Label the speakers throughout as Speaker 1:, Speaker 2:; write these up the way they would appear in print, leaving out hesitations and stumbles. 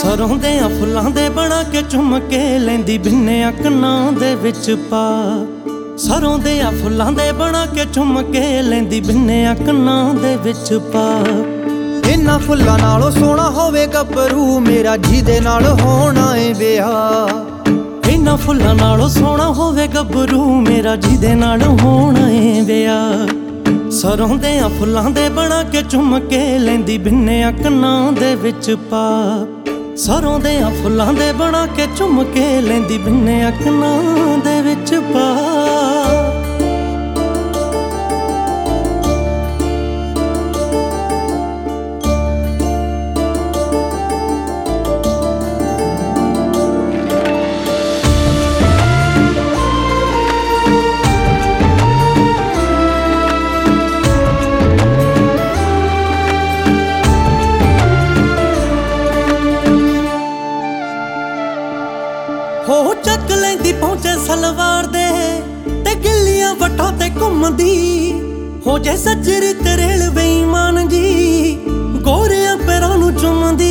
Speaker 1: ਸਰੋਂ ਦੇ ਫੁੱਲਾਂ ਦੇ ਬਣਾ ਕੇ ਚੁੰਮ ਕੇ ਲੈਂਦੀ ਬਿੰਨਿਆ ਕੰਨਾਂ ਦੇ ਵਿੱਚ ਪਾ। ਸਰੋਂ ਦੇ ਫੁੱਲਾਂ ਦੇ ਬਣਾ ਕੇ ਚੁੰਮ ਕੇ ਲੈਂਦੀ ਬਿੰਨਿਆ ਕੰਨਾਂ ਦੇ ਵਿੱਚ ਪਾ।
Speaker 2: ਇਹਨਾਂ ਫੁੱਲਾਂ ਨਾਲੋਂ ਸੋਹਣਾ ਹੋਵੇ ਗੱਭਰੂ ਮੇਰਾ ਜਿਹਦੇ ਨਾਲ ਹੋਣਾ ਏ ਵਿਆਹ।
Speaker 1: ਇਹਨਾਂ ਫੁੱਲਾਂ ਨਾਲੋਂ ਸੋਹਣਾ ਹੋਵੇ ਗੱਭਰੂ ਮੇਰਾ ਜਿਹਦੇ ਨਾਲ ਹੋਣਾ ਏ ਵਿਆਹ। ਸਰੋਂ ਦੇ ਫੁੱਲਾਂ ਦੇ ਬਣਾ ਕੇ ਚੁੰਮ ਕੇ ਲੈਂਦੀ ਬਿੰਨਿਆ ਕੰਨਾਂ ਦੇ ਵਿੱਚ ਪਾ। ਸਰੋਂ ਦੇ ਫੁੱਲਾਂ ਦੇ ਬਣਾ ਕੇ ਚੁੰਮ ਕੇ ਲੈਂਦੀ ਬਿੰਨਿਆ ਕੰਨਾਂ ਦੇ ਵਿੱਚ ਪਾ। ਹੋ ਚੱਕ ਲੈਂਦੀ ਪਹੁੰਚੇ ਸਲਵਾਰ ਦੇ ਤੇ ਗਿੱਲੀਆਂ ਵੱਟਾਂ ਤੇ ਘੁੰਮਦੀ। ਹੋ ਜੇ ਸੱਜਰੀ ਤਰੇਲ ਬੇਈਮਾਨ ਜੀ ਗੋਰਿਆਂ ਪੈਰਾਂ ਨੂੰ ਚੁੰਮਦੀ।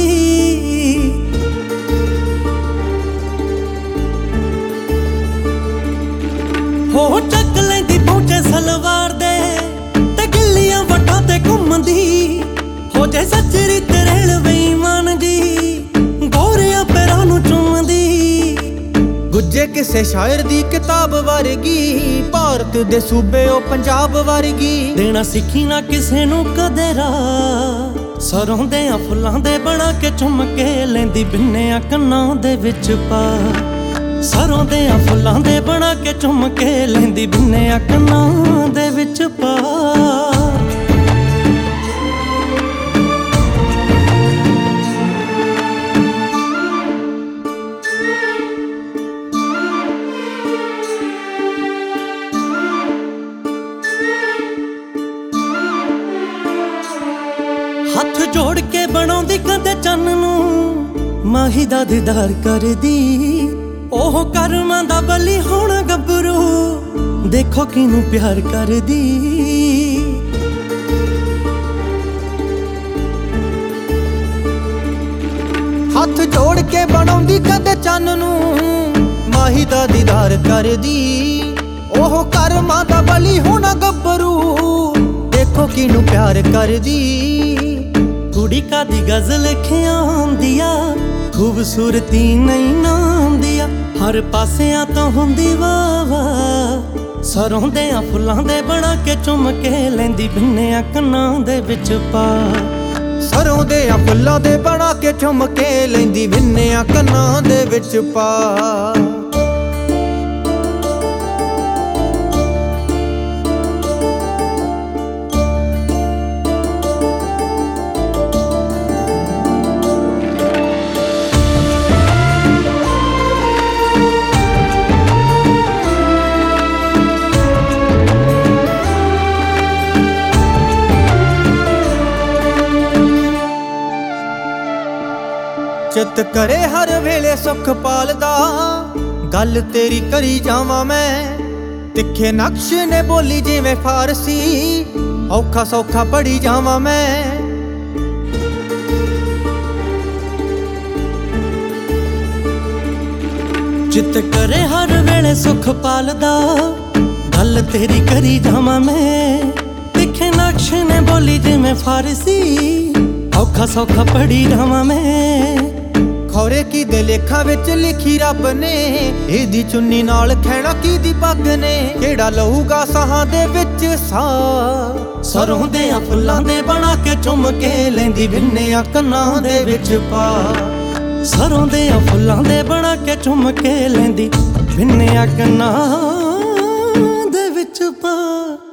Speaker 1: ਹੋ ਚੱਕ ਲੈਂਦੀ ਪਹੁੰਚੇ ਸਲਵਾਰ ਦੇ ਤੇ ਗਿੱਲੀਆਂ ਵੱਟਾਂ ਤੇ ਘੁੰਮਦੀ। ਹੋ ਜੇ ਸੱਜਰੀ ਤਰੇਲ ਬੇਈਮਾਨ ਜੀ ਗੋਰਿਆਂ ਪੈਰਾਂ ਨੂੰ ਚੁੰਮਦੀ।
Speaker 2: ਗੁੱਜੇ ਕਿਸੇ ਸ਼ਾਇਰ ਦੀ ਕਿਤਾਬ ਵਰਗੀ ਭਾਰਤ ਦੇ ਸੂਬੇ ਉਹ ਪੰਜਾਬ ਵਰਗੀ।
Speaker 1: ਦੇਣਾ ਸਿੱਖੀ ਨਾ ਕਿਸੇ ਨੂੰ ਕਦੇ ਰਾਹ। ਸਰੋਂ ਦੇ ਫੁੱਲਾਂ ਦੇ ਬਣਾ ਕੇ ਚੁੰਮ ਕੇ ਲੈਂਦੀ ਬਿੰਨਿਆ ਕੰਨਾਂ ਦੇ ਵਿੱਚ ਪਾ। ਸਰੋਂ ਦੇ ਫੁੱਲਾਂ ਦੇ ਬਣਾ ਕੇ ਚੁੰਮ ਕੇ ਲੈਂਦੀ ਬਿੰਨਿਆ ਕੰਨਾਂ ਦੇ ਵਿੱਚ ਪਾ। ਹੱਥ ਜੋੜ ਕੇ ਬਣਾਉਂਦੀ ਕਦੇ ਚੰਨ ਨੂੰ ਮਾਹੀ ਦਾ ਦੀਦਾਰ ਕਰਦੀ। ਉਹ ਕਰਮਾਂ ਦਾ ਬਲੀ ਹੋਣਾ ਗੱਭਰੂ ਦੇਖੋ ਕਿਨੂੰ ਪਿਆਰ ਕਰਦੀ।
Speaker 2: ਹੱਥ ਜੋੜ ਕੇ ਬਣਾਉਂਦੀ ਕਦੇ ਚੰਨ ਨੂੰ ਮਾਹੀ ਦਾ ਦੀਦਾਰ ਕਰਦੀ। ਉਹ ਕਰਮਾਂ ਦਾ ਬਲੀ ਹੋਣਾ ਗੱਭਰੂ ਦੇਖੋ ਕਿਨੂੰ ਪਿਆਰ ਕਰਦੀ।
Speaker 1: ਕੁੜੀ ਕਾਦੀ ਗਜ਼ਲ ਖਿਆਉਂਦੀਆ ਖੂਬਸੂਰਤੀ ਨਹੀਂ ਨਾਂਦੀਆ ਹਰ ਪਾਸਿਆਂ ਤੋਂ ਹੁੰਦੀ ਵਾਵਾ। ਸਰੋਂ ਦੇ ਫੁੱਲਾਂ ਦੇ ਬਣਾ ਕੇ ਚੁੰਮ ਕੇ ਲੈਂਦੀ ਬਿੰਨਿਆ ਕੰਨਾਂ ਦੇ ਵਿੱਚ ਪਾ।
Speaker 2: ਸਰੋਂ ਦੇ ਫੁੱਲਾਂ ਦੇ ਬਣਾ ਕੇ ਚੁੰਮ ਕੇ ਲੈਂਦੀ ਬਿੰਨਿਆ ਕੰਨਾਂ ਦੇ ਵਿੱਚ ਪਾ। ਚਿੱਤ ਕਰੇ ਹਰ ਵੇਲੇ ਸੁੱਖ ਪਾਲਦਾ ਗੱਲ ਤੇਰੀ ਕਰੀ ਜਾਵਾਂ ਮੈਂ। ਤਿੱਖੇ ਨਕਸ਼ ਨੇ ਬੋਲੀ ਜਿਵੇਂ ਫਾਰਸੀ ਔਖਾ ਸੌਖਾ ਪੜੀ ਜਾਵਾਂ ਮੈਂ।
Speaker 1: ਚਿੱਤ ਕਰੇ ਹਰ ਵੇਲੇ ਸੁੱਖ ਪਾਲਦਾ ਗੱਲ ਤੇਰੀ ਕਰੀ ਜਾਵਾਂ ਮੈਂ। ਤਿੱਖੇ ਨਕਸ਼ ਨੇ ਬੋਲੀ ਜਿਵੇਂ ਫਾਰਸੀ ਔਖਾ ਸੌਖਾ ਪੜੀ ਜਾਵਾਂ ਮੈਂ।
Speaker 2: ਖੌਰੇ ਕੀ ਦੇ ਲੇਖਾਂ ਵਿੱਚ ਲਿਖੀ ਰੱਬ ਨੇ ਇਹਦੀ ਚੁੰਨੀ ਨਾਲ ਖੈਣਾ ਕੀ ਦੀ ਪੱਗ ਨੇ। ਕਿਹੜਾ ਲਊਗਾ ਸਾਹਾਂ ਦੇ ਵਿੱਚ ਸਾਹ।
Speaker 1: ਸਰੋਂ ਦੇ ਫੁੱਲਾਂ ਦੇ ਬਣਾ ਕੇ ਚੁੰਮ ਕੇ ਲੈਂਦੀ ਬਿੰਨਿਆ ਕੰਨਾਂ ਦੇ ਵਿੱਚ ਪਾ। ਸਰੋਂ ਦੇ ਫੁੱਲਾਂ ਦੇ ਬਣਾ ਕੇ ਚੁੰਮ ਕੇ ਲੈਂਦੀ ਬਿੰਨਿਆ ਕੰਨਾਂ ਦੇ ਵਿੱਚ ਪਾ।